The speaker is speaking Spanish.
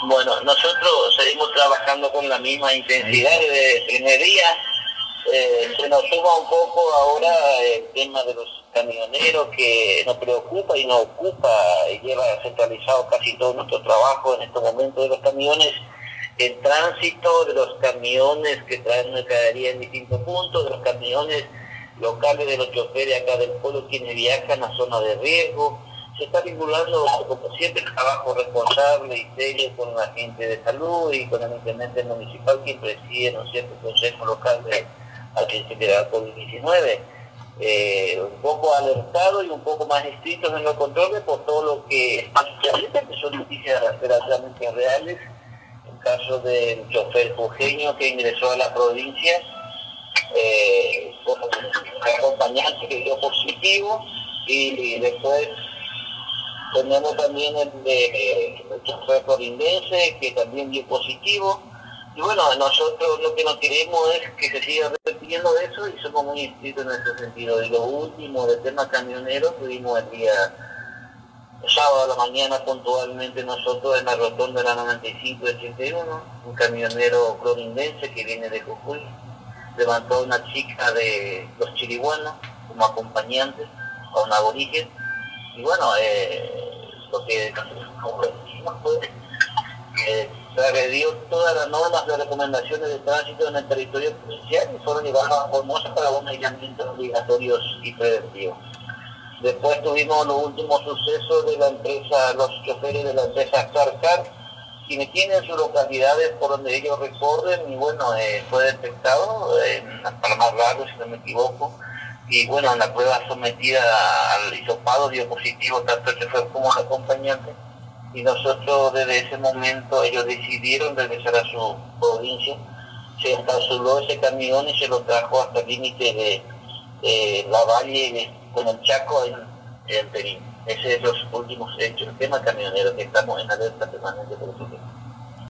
Bueno, nosotros seguimos trabajando con la misma intensidad desde el primer día. Se nos suma un poco ahora el tema de los camioneros que nos preocupa y nos ocupa y lleva centralizado casi todo nuestro trabajo en estos momentos, de los camiones en tránsito, de los camiones que traen mercadería en distintos puntos, de los camiones locales de los choferes acá del pueblo quienes viajan a zonas de riesgo. Se está vinculando, como siempre, el trabajo responsable y serio con la gente de salud y con el intendente municipal quien preside, ¿no es cierto?, el consejo local de atención de la COVID-19. Un poco alertado y un poco más estrictos en los controles por todo lo que son noticias relativamente reales. El caso del chofer jujeño que ingresó a la provincia, un acompañante que dio positivo, y después tenemos también el chofer florindense que también dio positivo. Y bueno, nosotros lo que no queremos es que se siga repitiendo eso y somos muy estrictos en ese sentido. Y lo último del tema camionero, tuvimos el día sábado a la mañana puntualmente nosotros en la rotonda de la 95 y 81, un camionero florindense que viene de Jujuy, levantó a una chica de los chiriguanos como acompañante a un aborigen. Y bueno, lo que nosotros hicimos fue se agredió todas las normas de recomendaciones de tránsito en el territorio provincial y fueron llevados a Formosa para un aislamiento obligatorios y preventivos. Después tuvimos los últimos sucesos de la empresa, los choferes de la empresa Carcar, quienes tienen sus localidades por donde ellos recorren, y bueno, fue detectado en Palmar Largo, si no me equivoco, y bueno, en la prueba sometida al hisopado dio positivo tanto el chofer como el acompañante, y nosotros desde ese momento ellos decidieron regresar a su provincia. Se encapsuló ese camión y se lo trajo hasta el límite de la Valle con el Chaco en Perín. Ese es los últimos hechos, el tema camionero, que estamos en alerta permanente por el tema.